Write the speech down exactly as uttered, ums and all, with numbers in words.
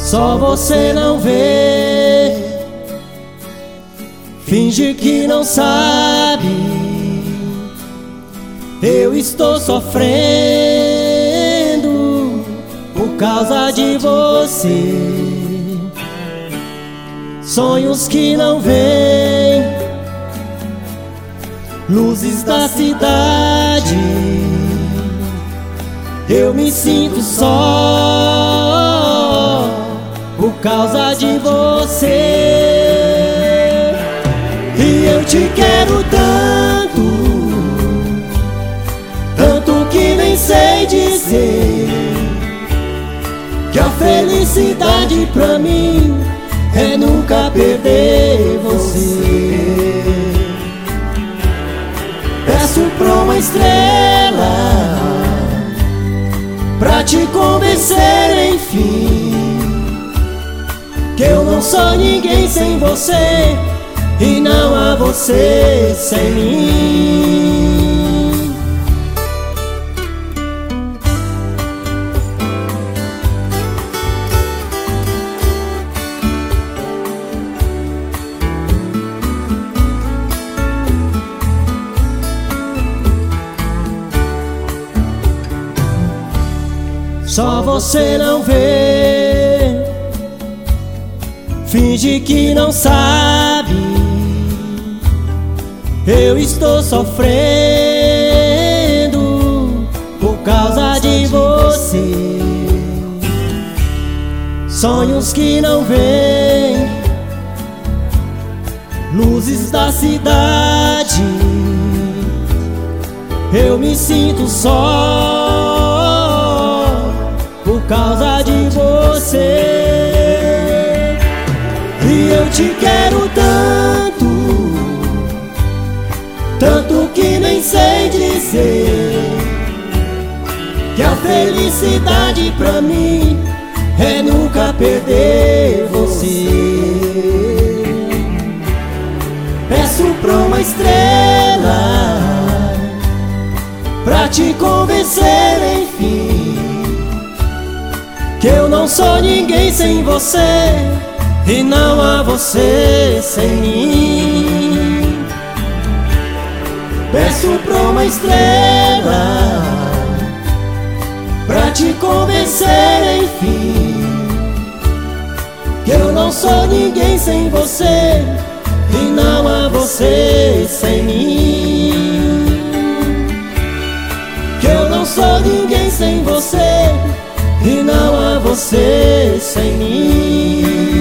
Só você não vê, finge que não sabe. Eu estou sofrendo por causa de você. Sonhos que não vêm, luzes da cidade. Eu me sinto só por causa de você. E eu te quero tanto, tanto que nem sei dizer, que a felicidade pra mim é nunca perder você. Peço pra uma estrela pra te convencer, enfim, que eu não sou ninguém sem você e não há você sem mim. Só você não vê, finge que não sabe. Eu estou sofrendo por causa de você. Sonhos que não vêm, luzes da cidade. Eu me sinto só por causa de você. E eu te quero tanto, tanto que nem sei dizer, que a felicidade pra mim é nunca perder você. Peço pra uma estrela pra te convencer, enfim, que eu não sou ninguém sem você e não há você sem mim. Peço pra uma estrela pra te convencer, enfim, que eu não sou ninguém sem você e não há você sem mim. Que eu não sou ninguém sem você e não há você sem mim.